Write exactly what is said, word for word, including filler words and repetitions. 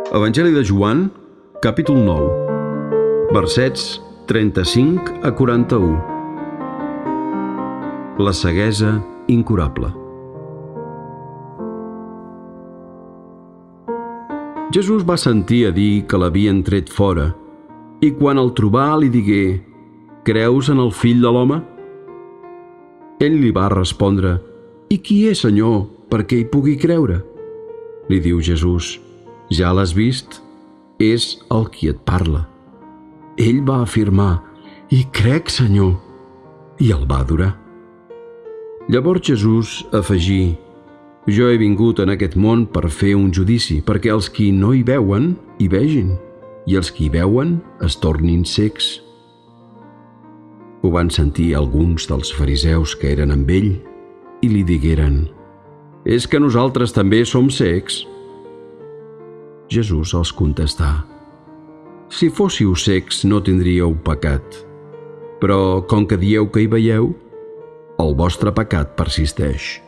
Evangeli de Joan, capítol nou, versets trenta-cinc a quaranta-u. La ceguesa incurable. Jesús va sentir a dir que l'havien tret fora, i quan el trobà li digué: «Creus en el Fill de l'home?» Ell li va respondre: «I qui és, Senyor, perquè hi pugui creure?» Li diu Jesús: «Ja l'has vist? És el qui et parla». Ell va afirmar: «Hi crec, Senyor», i el va adorar. Llavors Jesús afegí: «Jo he vingut en aquest món per fer un judici, perquè els qui no hi veuen, hi vegin, i els qui hi veuen es tornin cecs». Ho van sentir alguns dels fariseus que eren amb ell i li digueren: «És que nosaltres també som cecs?» Jesús els contestà: «Si fóssiu cecs no tindríeu pecat, però com que dieu que hi veieu, el vostre pecat persisteix».